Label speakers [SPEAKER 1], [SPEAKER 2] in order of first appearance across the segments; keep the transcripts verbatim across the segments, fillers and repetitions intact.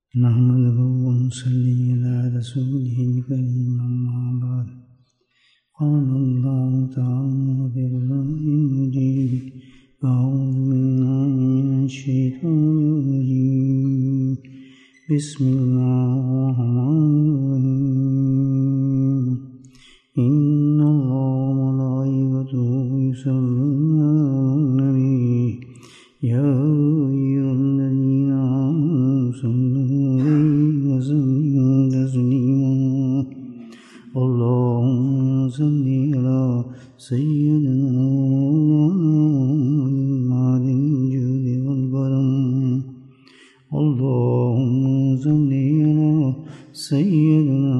[SPEAKER 1] نحمده ونصلي على رسوله الكريم أما بعد قال الله تعالى في القرآن المجيد أعوذ بالله من الشيطان الرجيم بسم الله الرحمن الرحيم إن الله وملائكته يصلون على النبي يا أيها الذين آمنوا صلوا عليه وسلموا تسليما اللهم صل على سيدنا محمد الجود والكرم اللهم صل على سيدنا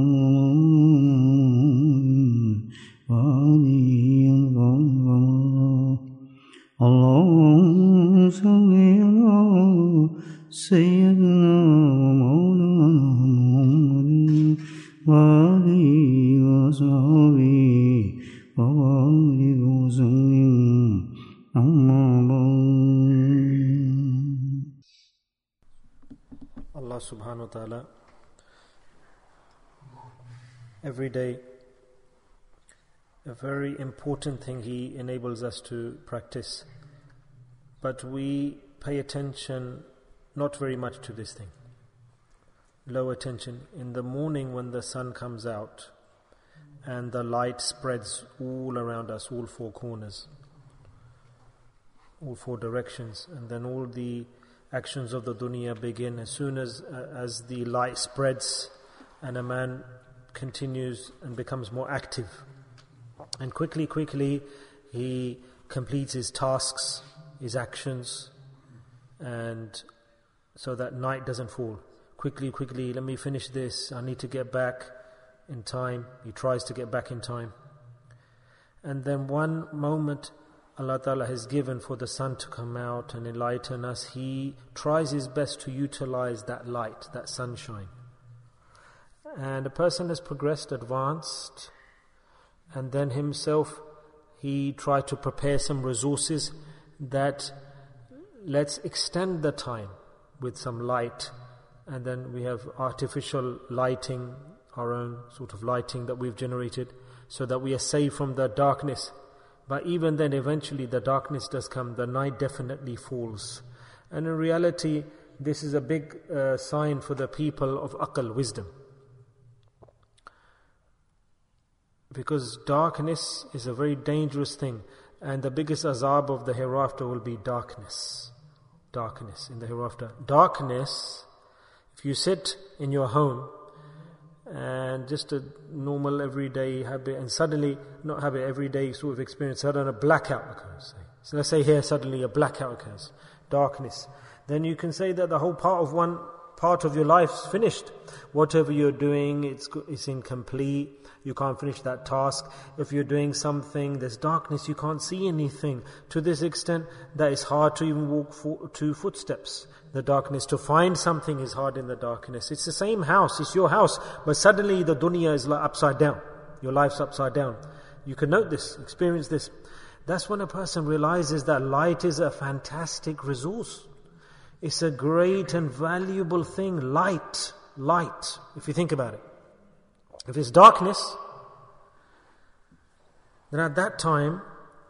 [SPEAKER 1] محمد وآله وصحبه اللهم صل على سيدنا مولانا محمد وآله وصحبه وبارك وسلم أما بعد.
[SPEAKER 2] Allah subhanahu wa ta'ala every day a very important thing He enables us to practice, but we pay attention not very much to this thing. Low attention. In the morning when the sun comes out and the light spreads all around us, all four corners, all four directions, and then all the actions of the dunya begin as soon as uh, as the light spreads and a man continues and becomes more active. And quickly, quickly, he completes his tasks, his actions, and so that night doesn't fall. Quickly, quickly, let me finish this. I need to get back in time. He tries to get back in time. And then one moment Allah Ta'ala has given for the sun to come out and enlighten us, he tries his best to utilize that light, that sunshine. And a person has progressed, advanced, and then himself, he tried to prepare some resources that let's extend the time with some light, and then we have artificial lighting, our own sort of lighting that we've generated, so that we are safe from the darkness. But even then, eventually the darkness does come, the night definitely falls. And in reality, this is a big uh, sign for the people of aql, wisdom. Because darkness is a very dangerous thing, and the biggest azab of the hereafter will be darkness. Darkness in the hereafter. Darkness, if you sit in your home and just a normal everyday habit, and suddenly, not habit, everyday sort of experience, suddenly a blackout occurs. So let's say here suddenly a blackout occurs, darkness. Then you can say that the whole part of one part of your life's finished. Whatever you're doing, it's it's incomplete. You can't finish that task. If you're doing something, there's darkness, you can't see anything. To this extent, that it's hard to even walk for, two footsteps. The darkness, to find something is hard in the darkness. It's the same house, it's your house, but suddenly the dunya is like upside down. Your life's upside down. You can note this, experience this. That's when a person realizes that light is a fantastic resource. It's a great and valuable thing. Light, light, if you think about it. If it's darkness, then at that time,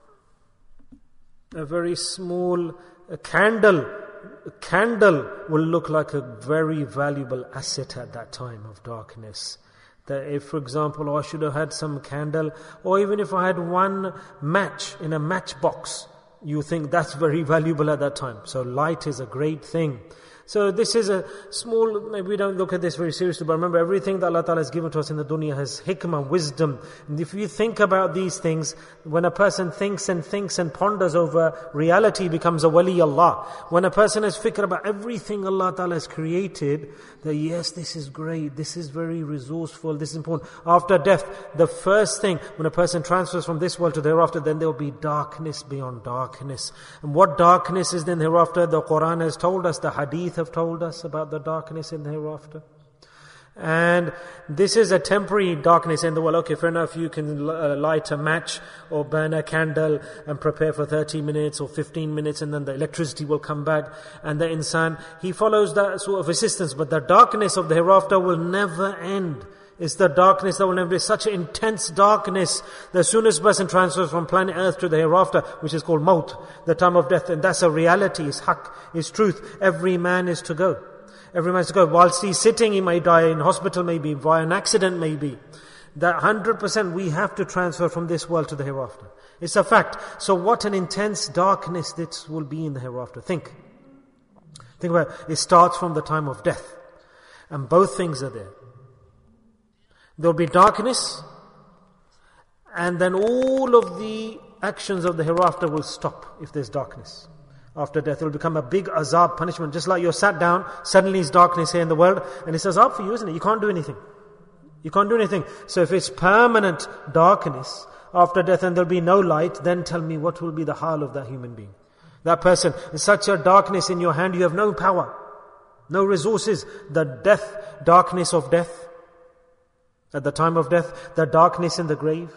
[SPEAKER 2] a very small a candle, a candle will look like a very valuable asset at that time of darkness. That if, for example, I should have had some candle, or even if I had one match in a matchbox, you think that's very valuable at that time. So light is a great thing. So this is a small, maybe we don't look at this very seriously, but remember, everything that Allah Ta'ala has given to us in the dunya has hikmah, wisdom. And if you think about these things, when a person thinks and thinks and ponders over, reality becomes a wali Allah. When a person has fikr about everything Allah Ta'ala has created, that yes, this is great, this is very resourceful, this is important. After death, the first thing, when a person transfers from this world to the hereafter, then there will be darkness beyond darkness. And what darkness is then hereafter? The Quran has told us, the Hadith have told us about the darkness in the hereafter. And this is a temporary darkness in the world. Okay, fair enough, you can uh, light a match or burn a candle and prepare for thirty minutes or fifteen minutes, and then the electricity will come back, and the insan, he follows that sort of assistance. But the darkness of the hereafter will never end. It's the darkness that will never be. Such an intense darkness. The soonest person transfers from planet Earth to the hereafter, which is called Maut, the time of death. And that's a reality, it's haqq, it's truth. Every man is to go. Every man is to go. Whilst he's sitting, he may die in hospital, maybe, via an accident, maybe. That one hundred percent we have to transfer from this world to the hereafter. It's a fact. So what an intense darkness this will be in the hereafter. Think. Think about it. It starts from the time of death. And both things are there. There will be darkness, and then all of the actions of the hereafter will stop if there's darkness. After death, it will become a big azab, punishment. Just like you're sat down, suddenly it's darkness here in the world, and it's azab for you, isn't it? You can't do anything. You can't do anything. So if it's permanent darkness after death and there'll be no light, then tell me what will be the hal of that human being. That person, is such a darkness in your hand, you have no power, no resources. The death, darkness of death. At the time of death, the darkness in the grave.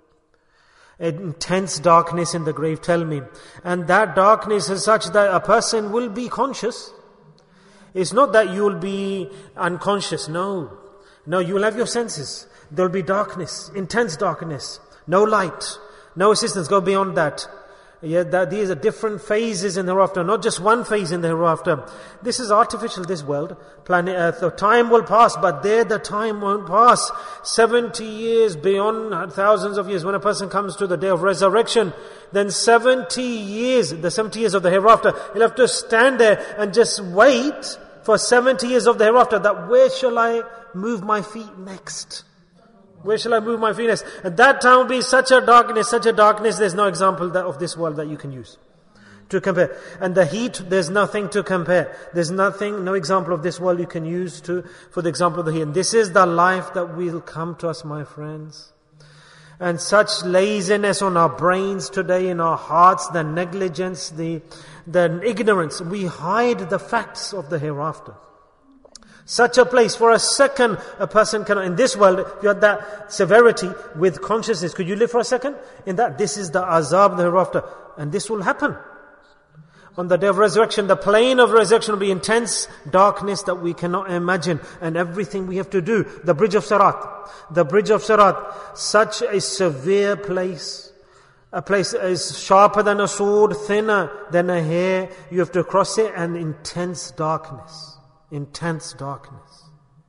[SPEAKER 2] Intense darkness in the grave, tell me. And that darkness is such that a person will be conscious. It's not that you will be unconscious, no. No, you will have your senses. There will be darkness, intense darkness. No light, no assistance, go beyond that. Yeah, that these are different phases in the hereafter, not just one phase in the hereafter. This is artificial, this world, planet Earth. The time will pass, but there the time won't pass. seventy years, beyond thousands of years, when a person comes to the day of resurrection, then seventy years, the seventy years of the hereafter, he'll have to stand there and just wait for seventy years of the hereafter, that where shall I move my feet next? Where shall I move my feet next? At that time will be such a darkness, such a darkness, there's no example that of this world that you can use to compare. And the heat, there's nothing to compare. There's nothing, no example of this world you can use to for the example of the heat. And this is the life that will come to us, my friends. And such laziness on our brains today, in our hearts, the negligence, the, the ignorance. We hide the facts of the hereafter. Such a place, for a second, a person cannot, in this world, if you had that severity with consciousness, could you live for a second? In that, this is the azab, the hereafter. And this will happen. On the day of resurrection, the plane of resurrection will be intense darkness that we cannot imagine. And everything we have to do. The bridge of Sirat. The bridge of Sirat. Such a severe place. A place is sharper than a sword, thinner than a hair. You have to cross it, and intense darkness. Intense darkness.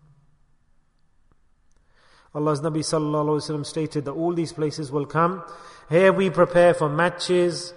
[SPEAKER 2] Allah's Nabi sallallahu alaihi wasallam stated that all these places will come. Here we prepare for matches,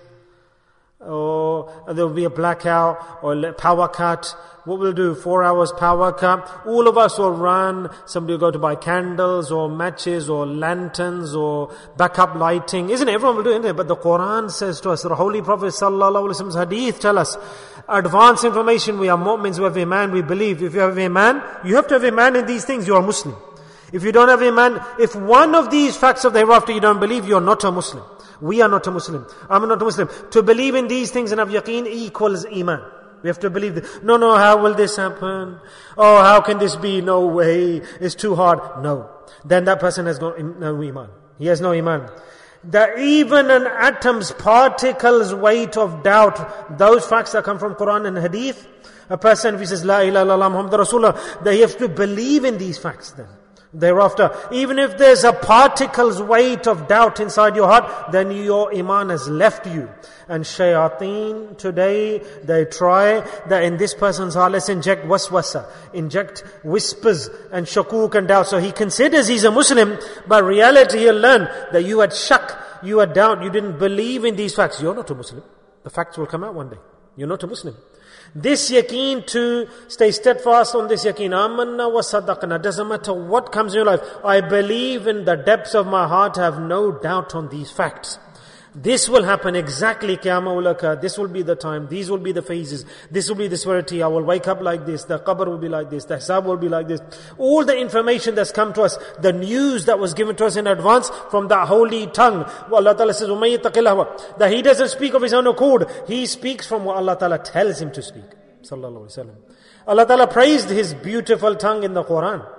[SPEAKER 2] or there will be a blackout or power cut. What we'll do, four hours power cut. All of us will run. Somebody will go to buy candles or matches or lanterns or backup lighting. Isn't it? Everyone will do it, isn't it? But the Quran says to us, the Holy Prophet sallallahu alaihi wasallam's hadith tell us, advanced information, we are mu'mins, we have iman, we believe. If you have iman, you have to have iman in these things, you are Muslim. If you don't have iman, if one of these facts of the hereafter you don't believe, you are not a Muslim. We are not a Muslim. I'm not a Muslim. To believe in these things and have yaqeen equals iman. We have to believe that. No, no, how will this happen? Oh, how can this be? No way. It's too hard. No. Then that person has no, no iman. He has no iman. That even an atom's particles weight of doubt, those facts that come from Quran and Hadith, a person if he says, La ilaha illallah Muhammad Rasulullah, they have to believe in these facts then. Thereafter, even if there's a particle's weight of doubt inside your heart, then your iman has left you. And shayateen today, they try that in this person's heart, let's inject waswasa, inject whispers and shakuk and doubt. So he considers he's a Muslim, but reality he'll learn that you had shak, you had doubt, you didn't believe in these facts. You're not a Muslim. The facts will come out one day. You're not a Muslim. This yaqeen, to stay steadfast on this yaqeen, amanna wa sadaqna, doesn't matter what comes in your life. I believe in the depths of my heart, I have no doubt on these facts. This will happen exactly, Qiyamah ul occur. This will be the time, these will be the phases, this will be the severity, I will wake up like this, the qabr will be like this, the hisab will be like this. All the information that's come to us, the news that was given to us in advance from the holy tongue. Allah Ta'ala says, وَمَن يَتَّقِ اللَّهَ, that he doesn't speak of his own accord, he speaks from what Allah Ta'ala tells him to speak. Sallallahu Alaihi Wasallam. Allah Ta'ala praised his beautiful tongue in the Quran.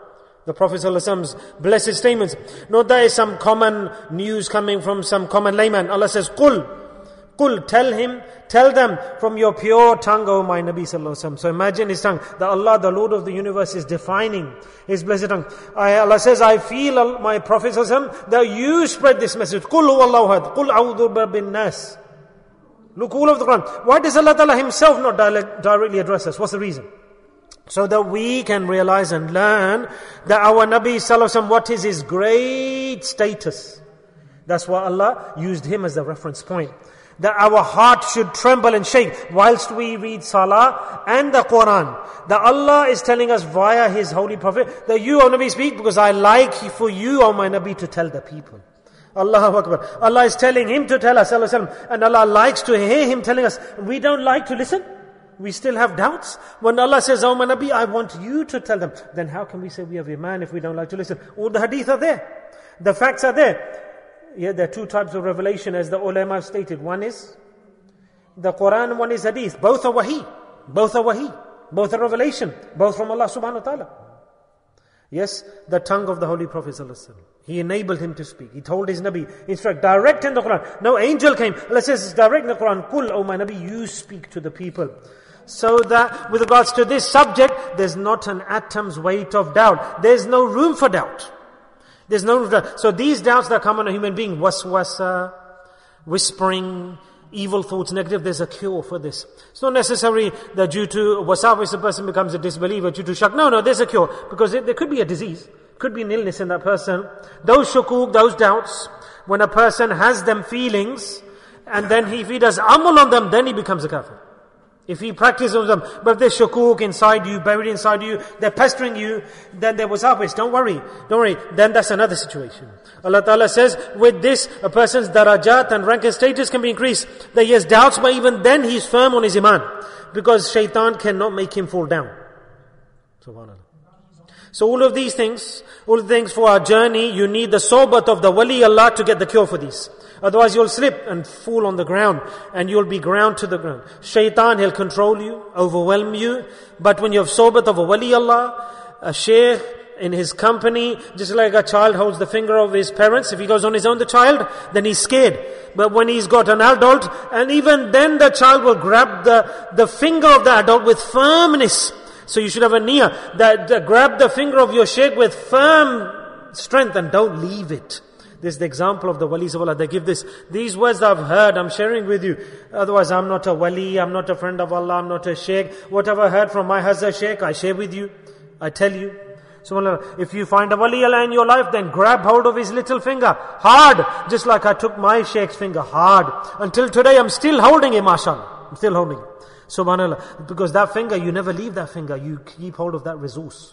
[SPEAKER 2] the Prophet ﷺ's blessed statements. Not that is some common news coming from some common layman. Allah says, Qul, Qul, tell him, tell them from your pure tongue, O my Nabi Sallallahu Alaihi Wasallam. So imagine his tongue, that Allah, the Lord of the universe, is defining his blessed tongue. I, Allah says, I feel, my Prophet Sallallahu Alaihi Wasallam, that you spread this message. Qul huwallahu ahad, Qul a'udhu birabbin nas. Look all of the Quran. Why does Allah Ta'ala himself not directly address us? What's the reason? So that we can realize and learn that our Nabi Sallallahu Alaihi Wasallam, what is his great status. That's why Allah used him as the reference point. That our heart should tremble and shake whilst we read Salah and the Quran. That Allah is telling us via His Holy Prophet, that you, O Nabi, speak because I like for you, O my Nabi, to tell the people. Allahu Akbar. Allah is telling him to tell us, and Allah likes to hear him telling us. We don't like to listen. We still have doubts. When Allah says, O my Nabi, I want you to tell them, then how can we say we have Iman if we don't like to listen? All the hadith are there. The facts are there. Yeah, there are two types of revelation as the ulama have stated. One is the Quran, one is hadith. Both are wahi. Both are wahi. Both are revelation. Both from Allah subhanahu wa ta'ala. Yes, the tongue of the Holy Prophet sallallahu alaihi wasallam. He enabled him to speak. He told his Nabi, instruct, direct in the Quran. No angel came. Allah says, it's direct in the Quran. Kul, O my Nabi, you speak to the people. So that with regards to this subject, there's not an atom's weight of doubt. There's no room for doubt. There's no room for doubt. So these doubts that come on a human being, waswasa, whispering, evil thoughts, negative, there's a cure for this. It's not necessary that due to wasawis a person becomes a disbeliever, due to shak. No, no, there's a cure. Because it, there could be a disease, could be an illness in that person. Those shukuk, those doubts, when a person has them feelings, and then he, if he does amal on them, then he becomes a kafir. If he practices them, but if there's shukuk inside you, buried inside you, they're pestering you, then there was always, don't worry, don't worry, then that's another situation. Allah Ta'ala says, with this, a person's darajat and rank and status can be increased. That he has doubts, but even then he's firm on his iman. Because shaitan cannot make him fall down. Subhanallah. So all of these things, all the things for our journey, you need the sohbat of the wali Allah to get the cure for these. Otherwise you'll slip and fall on the ground and you'll be ground to the ground. Shaitan, he'll control you, overwhelm you. But when you have sohbat of a wali Allah, a shaykh in his company, just like a child holds the finger of his parents, if he goes on his own, the child, then he's scared. But when he's got an adult, and even then the child will grab the, the finger of the adult with firmness. So you should have a niyyah that, that grab the finger of your shaykh with firm strength and don't leave it. This is the example of the walis of Allah. They give this, these words that I've heard, I'm sharing with you. Otherwise, I'm not a wali, I'm not a friend of Allah, I'm not a shaykh. Whatever I heard from my Hazrat Shaykh, I share with you. I tell you. So if you find a wali Allah in your life, then grab hold of his little finger. Hard. Just like I took my shaykh's finger. Hard. Until today, I'm still holding it, mashallah. I'm still holding it. Subhanallah. Because that finger, you never leave that finger. You keep hold of that resource.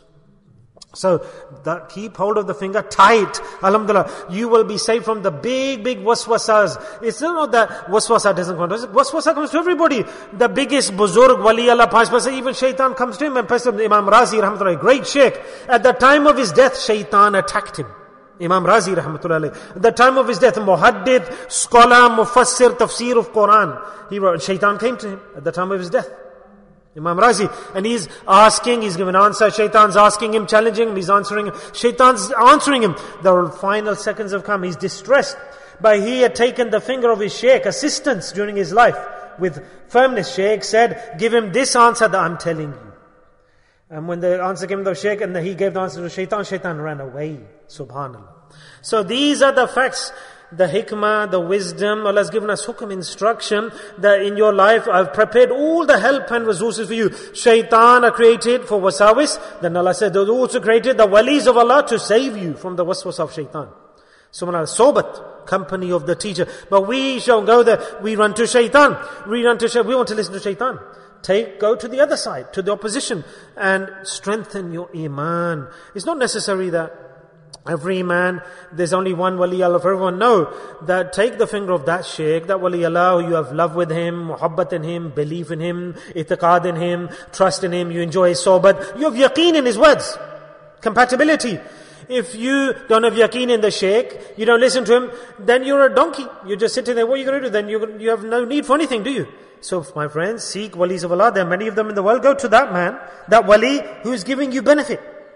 [SPEAKER 2] So, that keep hold of the finger tight. Alhamdulillah. You will be saved from the big, big waswasas. It's not that waswasa doesn't come to us. Waswasa comes to everybody. The biggest buzurg, wali Allah, pious person, even shaitan comes to him. And Pastor Imam Razi, rahmatullah, great sheikh. At the time of his death, shaitan attacked him. Imam Razi, rahmatullah. At the time of his death, muhaddith, scholar, mufassir, tafsir of Quran. He wrote, shaitan came to him at the time of his death. Imam Razi, and he's asking, he's given answer, shaitan's asking him, challenging him, he's answering him, shaitan's answering him. The final seconds have come, he's distressed, but he had taken the finger of his shaykh, assistance during his life, with firmness. Shaykh said, give him this answer that I'm telling you. And when the answer came to the shaykh, and he gave the answer to shaitan, shaitan ran away. Subhanallah. So these are the facts. The hikmah, the wisdom, Allah has given us hukum, instruction, that in your life I've prepared all the help and resources for you. Shaitan are created for wasawis. Then Allah said, those also created the walis of Allah to save you from the waswas of shaitan. Subhanallah, sobat, company of the teacher. But we shall go there, we run to shaitan. We run to shaitan, we want to listen to shaitan. Take, go to the other side, to the opposition, and strengthen your iman. It's not necessary that every man, there's only one wali Allah for everyone. No, that take the finger of that shaykh, that wali Allah, you have love with him, muhabbat in him, belief in him, itiqad in him, trust in him, you enjoy his sohbat, you have yaqeen in his words, compatibility. If you don't have yaqeen in the shaykh, you don't listen to him, then you're a donkey. You're just sitting there, what are you going to do? Then you, you have no need for anything, do you? So my friends, seek walis of Allah, there are many of them in the world, go to that man, that wali who is giving you benefit.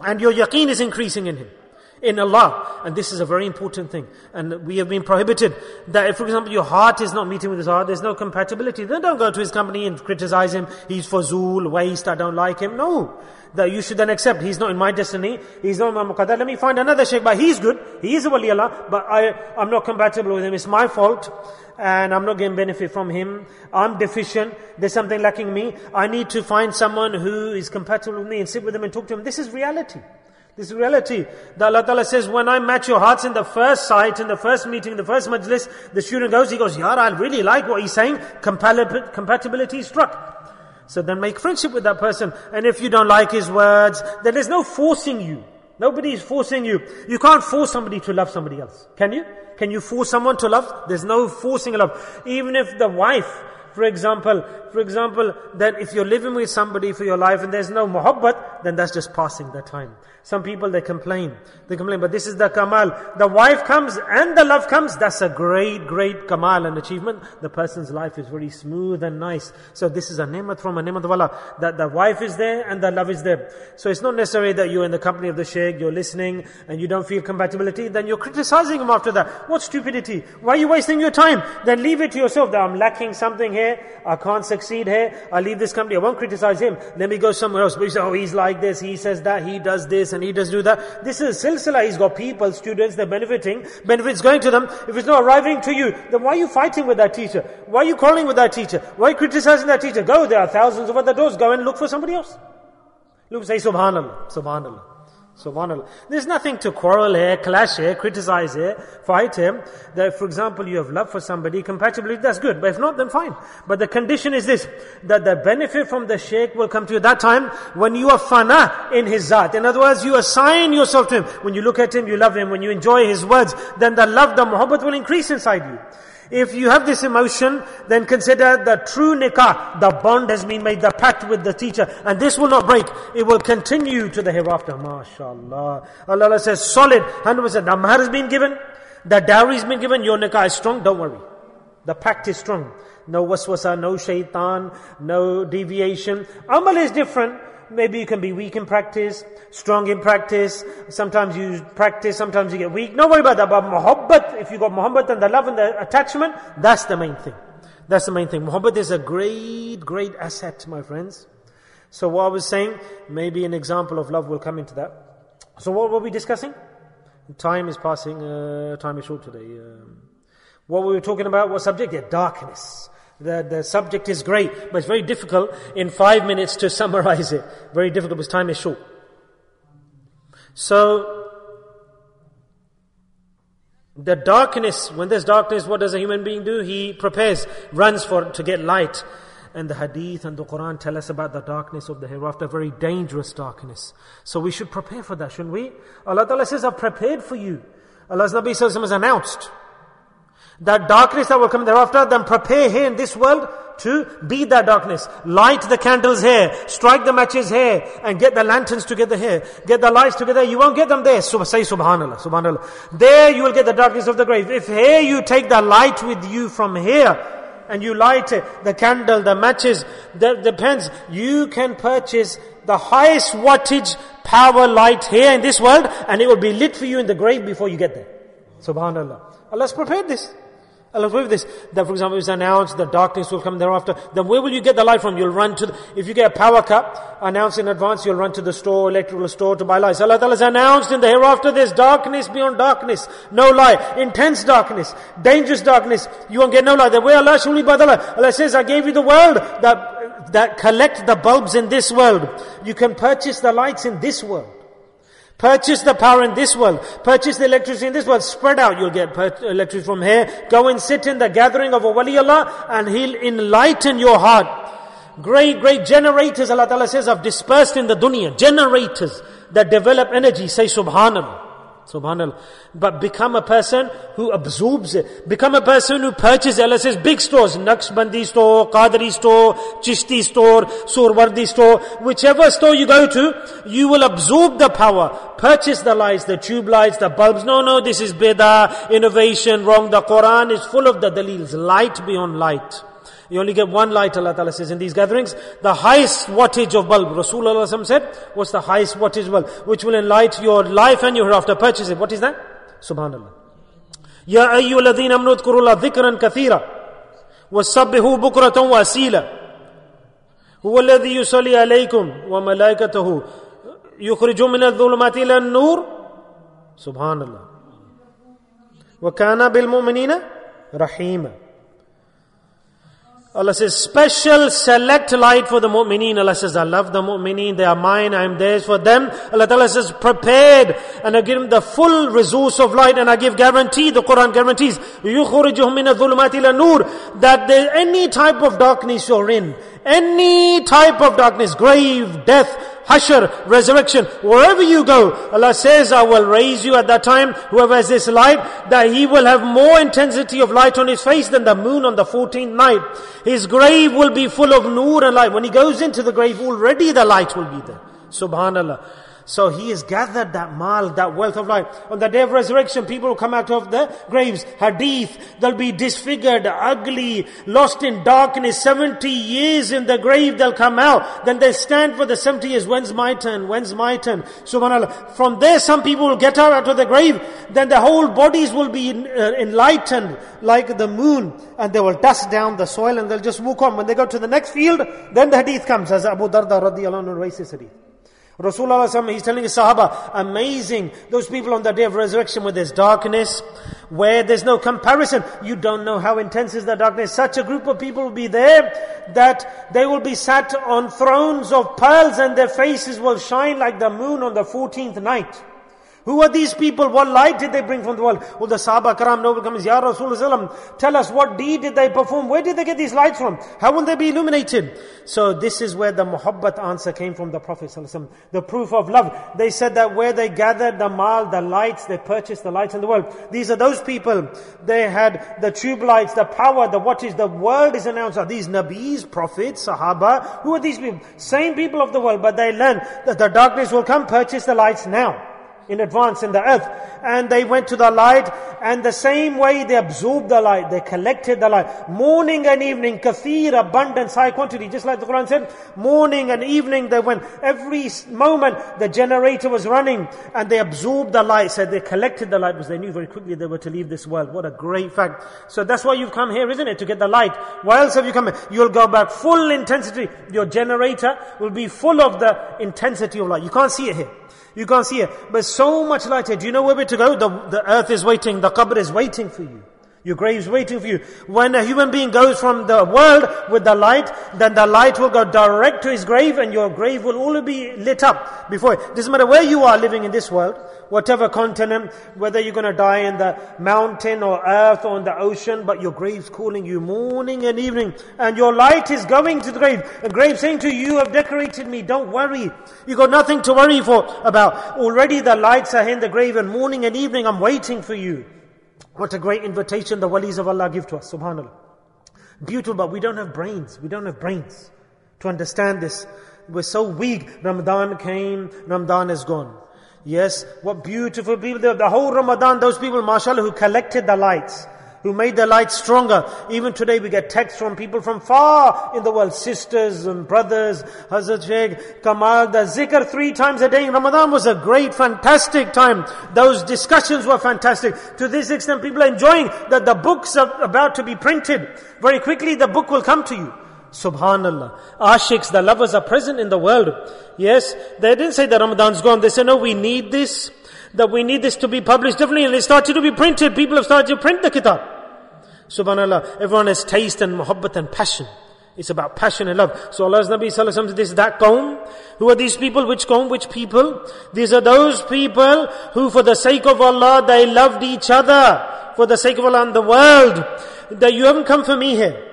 [SPEAKER 2] And your yaqeen is increasing in him, in Allah. And this is a very important thing. And we have been prohibited that if, for example, your heart is not meeting with his heart, there's no compatibility. Then don't go to his company and criticize him. He's fazul, waste, I don't like him. No. That you should then accept, he's not in my destiny, he's not in my muqaddar. Let me find another shaykh, but he's good, he is a wali Allah, but I, I'm not compatible with him, it's my fault, and I'm not getting benefit from him, I'm deficient, there's something lacking in me, I need to find someone who is compatible with me and sit with him and talk to him. This is reality. This is reality. That Allah Ta'ala says, when I match your hearts in the first sight, in the first meeting, in the first majlis, the student goes, he goes, Yaar, I really like what he's saying, Compal- compatibility is struck. So then make friendship with that person. And if you don't like his words, then there's no forcing you. Nobody is forcing you. You can't force somebody to love somebody else. Can you? Can you force someone to love? There's no forcing love. Even if the wife, for example, for example, then if you're living with somebody for your life and there's no muhabbat, then that's just passing the time. Some people, they complain. They complain, but this is the kamal. The wife comes and the love comes. That's a great, great kamal and achievement. The person's life is very smooth and nice. So this is a ni'mat from a ni'mat of Allah. That the wife is there and the love is there. So it's not necessary that you're in the company of the shaykh, you're listening and you don't feel compatibility. Then you're criticizing him after that. What stupidity. Why are you wasting your time? Then leave it to yourself that I'm lacking something here. I can't succeed here. I leave this company. I won't criticize him. Let me go somewhere else. But you say, oh, he's like this. He says that. He does this. And he does do that. This is silsila. He's got people, students, they're benefiting. Benefits going to them. If it's not arriving to you, then why are you fighting with that teacher? Why are you calling with that teacher? Why are you criticizing that teacher? Go, there are thousands of other doors. Go and look for somebody else. Look, say subhanallah, subhanallah, subhanallah. There's nothing to quarrel here, clash here, criticize here, fight him. That, for example, you have love for somebody, compatibility, that's good. But if not, then fine. But the condition is this, that the benefit from the shaykh will come to you at that time when you are fana in his zat. In other words, you assign yourself to him. When you look at him, you love him. When you enjoy his words, then the love, the muhabbat will increase inside you. If you have this emotion, then consider the true nikah. The bond has been made, the pact with the teacher. And this will not break. It will continue to the hereafter. MashaAllah. Allah says, solid, one hundred percent. The mahar has been given. The dowry has been given. Your nikah is strong. Don't worry. The pact is strong. No waswasa, no shaitan, no deviation. Amal is different. Maybe you can be weak in practice, strong in practice. Sometimes you practice, sometimes you get weak. Don't worry about that. But muhabbat, if you got muhabbat and the love and the attachment, that's the main thing. That's the main thing. Muhabbat is a great, great asset, my friends. So what I was saying, maybe an example of love will come into that. So what were we discussing? Time is passing, uh, time is short today. Um, what were we talking about? What subject? Yeah, darkness. The, the subject is great, but it's very difficult in five minutes to summarize it. Very difficult because time is short. So, the darkness, when there's darkness, what does a human being do? He prepares, runs for to get light. And the hadith and the Quran tell us about the darkness of the hereafter, very dangerous darkness. So we should prepare for that, shouldn't we? Allah Ta'ala says, I've prepared for you. Allah's Nabi Sallallahu Alaihi Wasallam has announced that darkness that will come thereafter, then prepare here in this world to be that darkness. Light the candles here, strike the matches here, and get the lanterns together here. Get the lights together. You won't get them there. So say subhanallah, subhanallah. There you will get the darkness of the grave. If here you take the light with you from here, and you light it, the candle, the matches, that depends. You can purchase the highest wattage power light here in this world, and it will be lit for you in the grave before you get there. Subhanallah. Allah's prepared this. Allah with this, that for example is announced, the darkness will come thereafter, then where will you get the light from? You'll run to, the, if you get a power cut, announced in advance, you'll run to the store, electrical store to buy lights. Allah Ta'ala has announced in the hereafter, there's darkness beyond darkness, no light, intense darkness, dangerous darkness, you won't get no light. The way Allah surely by Allah, Allah says, I gave you the world, that, that collect the bulbs in this world. You can purchase the lights in this world. Purchase the power in this world. Purchase the electricity in this world. Spread out. You'll get electricity from here. Go and sit in the gathering of a wali Allah and He'll enlighten your heart. Great, great generators, Allah Ta'ala says, have dispersed in the dunya. Generators that develop energy. Say subhanallah. Subhanallah. But become a person who absorbs it. Become a person who purchases. Allah says big stores. Naqshbandi store, Qadri store, Chishti store, Surwardi store. Whichever store you go to, you will absorb the power. Purchase the lights, the tube lights, the bulbs. No, no, this is bidah, innovation, wrong. The Quran is full of the dalils. Light beyond light. You only get one light, Allah Ta'ala says, in these gatherings. The highest wattage of bulb, Rasulullah said, what's the highest wattage bulb? Which will enlighten your life and your hereafter. Purchase it. What is that? Subhanallah. Ya ayyuhal ladhina amanu dhkurullaha dhikran kathira wasabbihu bukratan wa asila. Huwa alladhi yusalli alaykum wa malaikatahu yukhrijum min adh-dhulumati ila an-nur. Subhanallah. Wa kana bil mu'minina rahima. Allah says, special select light for the mu'mineen. Allah says, I love the mu'mineen, they are mine, I am theirs for them. Allah Ta'ala says, prepared, and I give them the full resource of light, and I give guarantee, the Quran guarantees, يُخْرِجُهُمْ مِنَ الظُّلُمَاتِ إِلَى النُّورِ, that there any type of darkness you're in, any type of darkness, grave, death, Hashr, resurrection, wherever you go, Allah says, I will raise you at that time, whoever has this light, that he will have more intensity of light on his face than the moon on the fourteenth night. His grave will be full of noor and light. When he goes into the grave, already the light will be there. Subhanallah. So he has gathered that mal, that wealth of light. On the day of resurrection, people will come out of the graves. Hadith, they'll be disfigured, ugly, lost in darkness. seventy years in the grave, they'll come out. Then they stand for the seventy years. When's my turn? When's my turn? Subhanallah. From there, some people will get out, out of the grave. Then the whole bodies will be uh, enlightened like the moon. And they will dust down the soil and they'll just walk on. When they go to the next field, then the hadith comes. As Abu Darda radiallahu anhu narrates this hadith. Rasulullah, he's telling his Sahaba, amazing, those people on the day of resurrection where there's darkness, where there's no comparison. You don't know how intense is the darkness. Such a group of people will be there that they will be sat on thrones of pearls and their faces will shine like the moon on the fourteenth night. Who are these people? What light did they bring from the world? Well, the Sahaba Karam noble comes, Ya Rasulullah, tell us what deed did they perform? Where did they get these lights from? How will they be illuminated? So this is where the muhabbat answer came from the Prophet ﷺ. The proof of love. They said that where they gathered the mal, the lights, they purchased the lights in the world. These are those people. They had the tube lights, the power, the what is the world is announced. Are these Nabis, Prophets, Sahaba? Who are these people? Same people of the world, but they learned that the darkness will come, purchase the lights now. In advance in the earth. And they went to the light, and the same way they absorbed the light, they collected the light. Morning and evening, kathir, abundance, high quantity. Just like the Quran said, morning and evening they went. Every moment the generator was running, and they absorbed the light. So they collected the light because they knew very quickly they were to leave this world. What a great fact. So that's why you've come here, isn't it? To get the light. Why else have you come here? You'll go back full intensity. Your generator will be full of the intensity of light. You can't see it here. You can't see it. But so much light here. Do you know where we're to go? The, the earth is waiting. The qabr is waiting for you. Your grave's waiting for you. When a human being goes from the world with the light, then the light will go direct to his grave and your grave will all be lit up before it. Doesn't matter where you are living in this world, whatever continent, whether you're going to die in the mountain or earth or in the ocean, but your grave's calling you morning and evening. And your light is going to the grave. The grave saying to you, you have decorated me, don't worry. You got nothing to worry for about. Already the lights are in the grave and morning and evening I'm waiting for you. What a great invitation the walis of Allah give to us, subhanAllah. Beautiful, but we don't have brains. We don't have brains to understand this. We're so weak. Ramadan came, Ramadan is gone. Yes, what beautiful people. The whole Ramadan, those people, mashallah, who collected the lights, who made the light stronger. Even today we get texts from people from far in the world, sisters and brothers, Hazrat Sheikh Kamal, the zikr three times a day in Ramadan was a great, fantastic time. Those discussions were fantastic. To this extent people are enjoying that the books are about to be printed. Very quickly the book will come to you. Subhanallah. Ashiks, the lovers are present in the world. Yes, they didn't say that Ramadan's gone. They said, no, we need this. That we need this to be published differently, and it started to be printed. People have started to print the kitab. Subhanallah, everyone has taste and muhabbat and passion. It's about passion and love. So Allah's Nabi Sallallahu Alaihi Wasallam said, this is that qawm. Who are these people? Which qawm? Which people? These are those people who for the sake of Allah, they loved each other. For the sake of Allah and the world. That you haven't come for me here.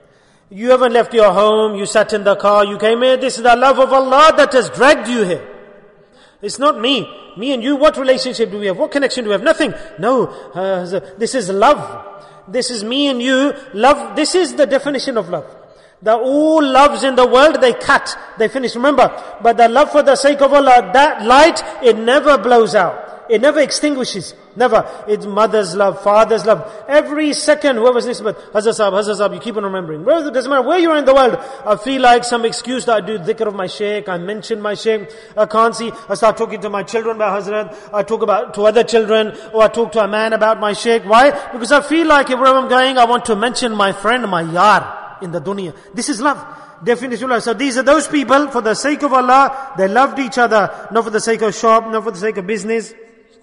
[SPEAKER 2] You haven't left your home, you sat in the car, you came here. This is the love of Allah that has dragged you here. It's not me. Me and you, what relationship do we have? What connection do we have? Nothing. No, uh, this is love. This is me and you. Love, this is the definition of love. The all loves in the world, they cut, they finish. Remember, but the love for the sake of Allah, that light, it never blows out. It never extinguishes. Never. It's mother's love, father's love. Every second, whoever's listening, Hazrat Sahab, Hazrat Sahab, you keep on remembering. Where, it doesn't matter where you are in the world. I feel like some excuse that I do dhikr of my shaykh, I mention my shaykh, I can't see. I start talking to my children about Hazrat, I talk about to other children, or I talk to a man about my shaykh. Why? Because I feel like wherever I'm going, I want to mention my friend, my yar in the dunya. This is love. Definition of love. So these are those people, for the sake of Allah, they loved each other, not for the sake of shop, not for the sake of business,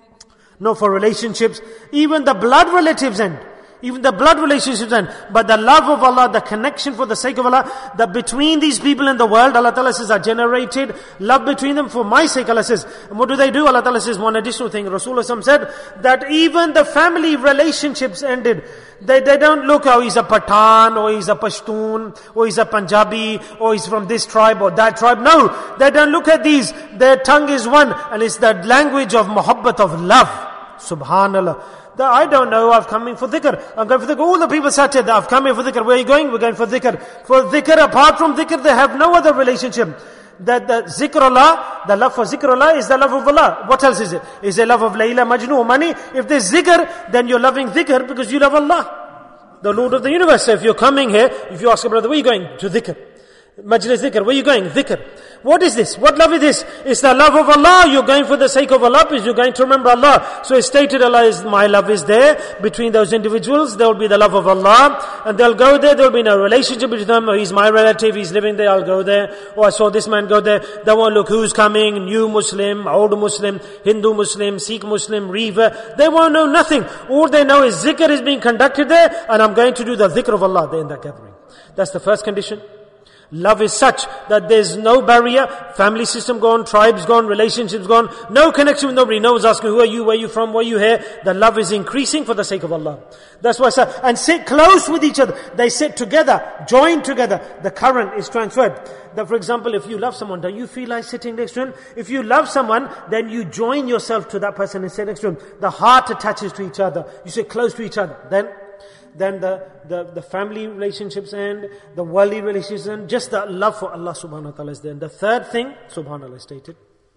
[SPEAKER 2] not for relationships. Even the blood relatives end. Even the blood relationships end. But the love of Allah, the connection for the sake of Allah, that between these people in the world, Allah Ta'ala says, are generated. Love between them for my sake, Allah says. And what do they do? Allah Ta'ala says one additional thing. Rasulullah said that even the family relationships ended. They, they don't look, oh, he's a Pathan, or he's a Pashtun, or he's a Punjabi, or he's from this tribe or that tribe. No, they don't look at these. Their tongue is one, and it's the language of muhabbat, of love. Subhanallah. That I don't know, I've come in for dhikr. I'm going for dhikr. All the people sat here, I've come here for dhikr. Where are you going? We're going for dhikr. For dhikr, apart from dhikr, they have no other relationship. That the zikrullah, the love for zikrullah is the love of Allah. What else is it? Is it love of Layla, Majnun, money? If there's zikr, then you're loving dhikr because you love Allah, the Lord of the universe. So if you're coming here, if you ask a brother, where are you going? To dhikr. Majlis dhikr. Where are you going? Dhikr. What is this? What love is this? It's the love of Allah. You're going for the sake of Allah because you're going to remember Allah. So it's stated, Allah is, my love is there. Between those individuals, there will be the love of Allah. And they'll go there. There will be no relationship between them. Oh, he's my relative. He's living there. I'll go there. Oh, I saw this man go there. They won't look who's coming. New Muslim, old Muslim, Hindu Muslim, Sikh Muslim, Reaver. They won't know nothing. All they know is zikr is being conducted there. And I'm going to do the dhikr of Allah there in that gathering. That's the first condition. Love is such that there's no barrier, family system gone, tribes gone, relationships gone, no connection with nobody. No one's asking, who are you, where are you from, where are you here? The love is increasing for the sake of Allah. That's why I said, and sit close with each other. They sit together, join together. The current is transferred. That, for example, if you love someone, don't you feel like sitting next to him? If you love someone, then you join yourself to that person and sit next to him. The heart attaches to each other. You sit close to each other. Then Then the, the, the family relationships end, the worldly relationships end, just the love for Allah subhanahu wa ta'ala is there. And the third thing, subhanAllah stated,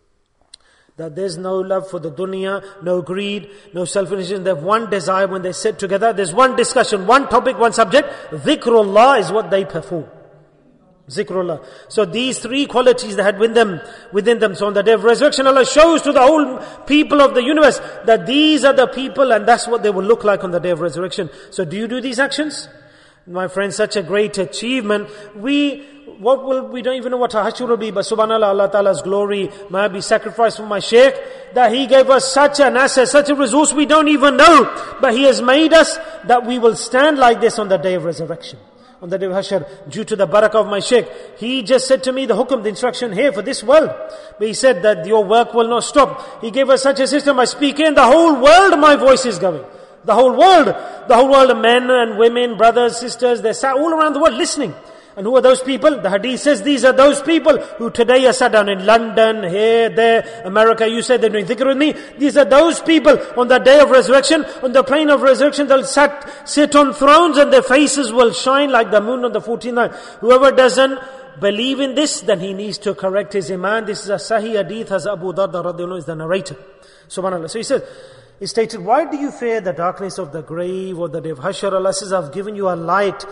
[SPEAKER 2] that there's no love for the dunya, no greed, no selfishness. They have one desire when they sit together. There's one discussion, one topic, one subject. Dhikrullah is what they perform. Zikrullah. So these three qualities they had within them, within them. So on the day of resurrection, Allah shows to the whole people of the universe that these are the people and that's what they will look like on the day of resurrection. So do you do these actions? My friends, such a great achievement. We, what will, we don't even know what our hashur will be, but subhanAllah, Allah Ta'ala's glory, may I be sacrificed for my shaykh, that he gave us such an asset, such a resource we don't even know, but he has made us that we will stand like this on the day of resurrection. On the day of Hashar, due to the barakah of my shaykh. He just said to me the hukum, the instruction here for this world. But he said that your work will not stop. He gave us such a system, I speak in the whole world my voice is going. The whole world. The whole world of men and women, brothers, sisters, they're sat all around the world listening. And who are those people? The hadith says these are those people who today are sat down in London, here, there, America. You said they're doing dhikr with me. These are those people on the day of resurrection. On the plane of resurrection, they'll sat, sit on thrones and their faces will shine like the moon on the fourteenth night. Whoever doesn't believe in this, then he needs to correct his iman. This is a sahih hadith as Abu Darda radiallahu anhu is the narrator. Subhanallah. So he says, he stated, why do you fear the darkness of the grave or the day of Hashar? Allah says, I've given you a light.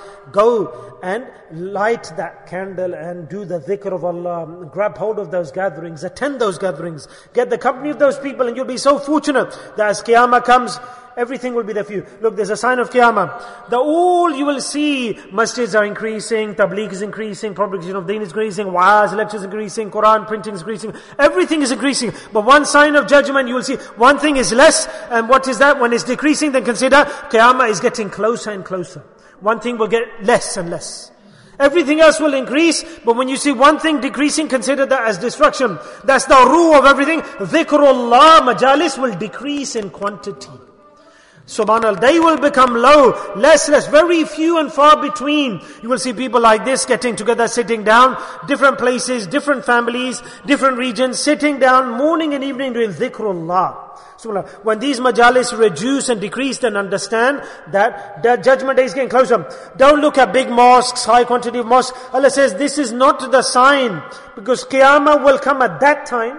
[SPEAKER 2] Go and light that candle and do the dhikr of Allah. Grab hold of those gatherings. Attend those gatherings. Get the company of those people and you'll be so fortunate that as Qiyamah comes, everything will be there for you. Look, there's a sign of Qiyamah. The all you will see, masjids are increasing, tabligh is increasing, propagation of deen is increasing, wa'az, lectures increasing, Quran printing is increasing. Everything is increasing. But one sign of judgment you will see, one thing is less. And what is that? When it's decreasing, then consider Qiyamah is getting closer and closer. One thing will get less and less. Everything else will increase, but when you see one thing decreasing, consider that as destruction. That's the ruh of everything. Dhikrullah, majalis will decrease in quantity. Subhanallah, they will become low, less, less, very few and far between. You will see people like this getting together, sitting down, different places, different families, different regions, sitting down, morning and evening doing dhikrullah. Subhanallah. When these majalis reduce and decrease, then understand that the judgment day is getting closer. Don't look at big mosques, high quantity of mosques. Allah says this is not the sign, because Qiyamah will come at that time.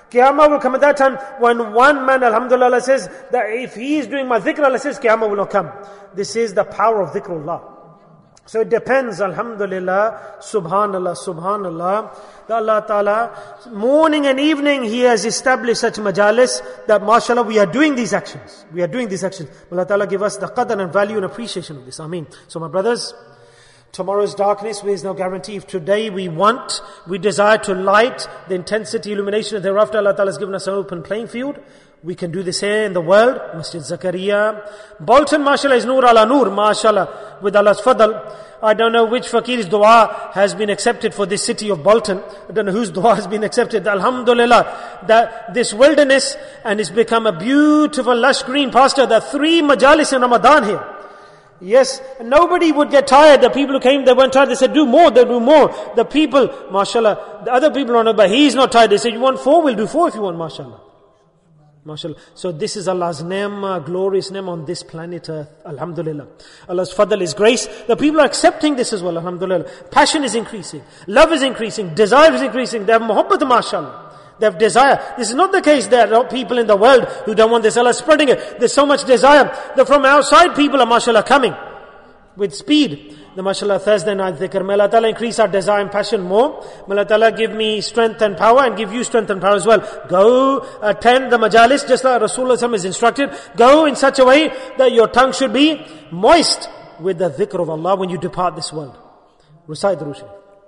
[SPEAKER 2] Qiyamah will come at that time when one man, alhamdulillah, Allah says that if he is doing my dhikr, Allah says Qiyamah will not come. This is the power of dhikrullah. So it depends, alhamdulillah, subhanallah, subhanallah, that Allah Ta'ala, morning and evening, He has established such majalis that mashallah we are doing these actions. We are doing these actions. Allah Ta'ala give us the qadr and value and appreciation of this. Ameen. So my brothers, tomorrow's darkness, there is no guarantee. If today we want, we desire to light the intensity, illumination, and thereafter Allah Ta'ala has given us an open playing field. We can do this here in the world. Masjid Zakaria. Bolton, mashallah, is Noor ala Noor, mashallah, with Allah's fadl. I don't know which fakir's dua has been accepted for this city of Bolton. I don't know whose dua has been accepted. Alhamdulillah, that this wilderness, and it's become a beautiful lush green pasture. There are three majalis in Ramadan here. Yes, nobody would get tired. The people who came, they weren't tired. They said, do more, they do more. The people, mashallah, the other people are not, but he's not tired. They said, you want four, we'll do four if you want, mashallah. MashaAllah. So this is Allah's name, uh, glorious name on this planet Earth. Alhamdulillah. Allah's fadl is grace. The people are accepting this as well. Alhamdulillah. Passion is increasing. Love is increasing. Desire is increasing. They have muhabbat, mashallah. They have desire. This is not the case. There are people in the world who don't want this. Allah is spreading it. There's so much desire that from outside people are mashallah coming with speed. The mashallah Thursday night dhikr. May Allah Ta'ala increase our desire and passion more. May Allah Ta'ala give me strength and power and give you strength and power as well. Go attend the majalis just like Rasulullah is instructed. Go in such a way that your tongue should be moist with the dhikr of Allah when you depart this world. Recite the Rushd.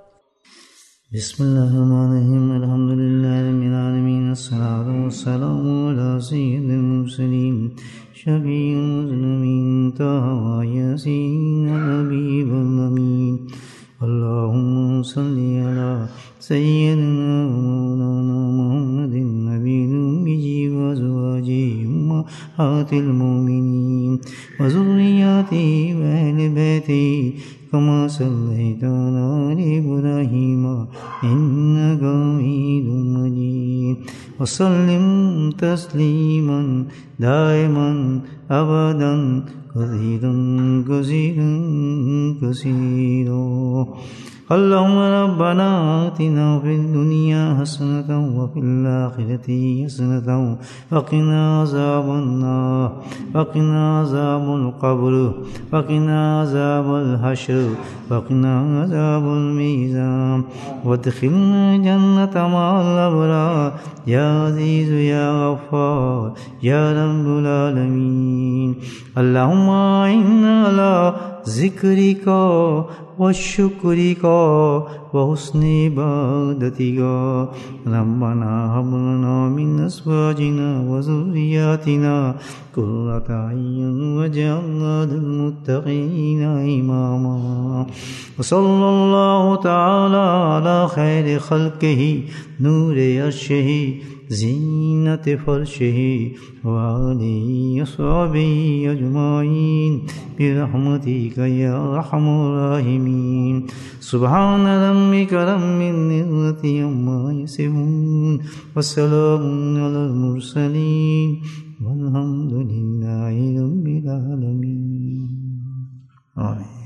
[SPEAKER 1] Bismillahirrahmanirrahim. Alhamdulillah Rabbil Alameen. As-salatu was-salamu ala sayyidil mursaleen. شفيع المذنبين طه وياسين الحبيب الأمين اللهم صل على سيدنا ومولانا محمد النبي الأمي وأزواجه أمهات المؤمنين وذرياته وأهل بيته كما صليت على آل إبراهيم إنك حميد مجيد وسلم تسليما دائما أبدا كثيرا كثيرا كثيرا اللهم ربنا آتنا في الدنيا حسنة وفي الآخرة حسنة وقنا عذاب النار وقنا عذاب القبر وقنا عذاب الحشر وقنا عذاب الميزان وادخلنا جنة مع الأبرار يا عزيز يا غفار يا رب العالمين اللهم إنا على ذكرك وشكرك وحسن عبادتك ربنا هب لنا من أزواجنا وذرياتنا قرة أعين واجعلنا للمتقين إماما وصلى الله تعالى على خير خلقه نور عرشه زينة فرشه وآله وصحبه أجمعين برحمتك يا أرحم الراحمين سبحان ربك رب العزة عما يصفون وسلام على المرسلين والحمد لله رب العالمين آمين.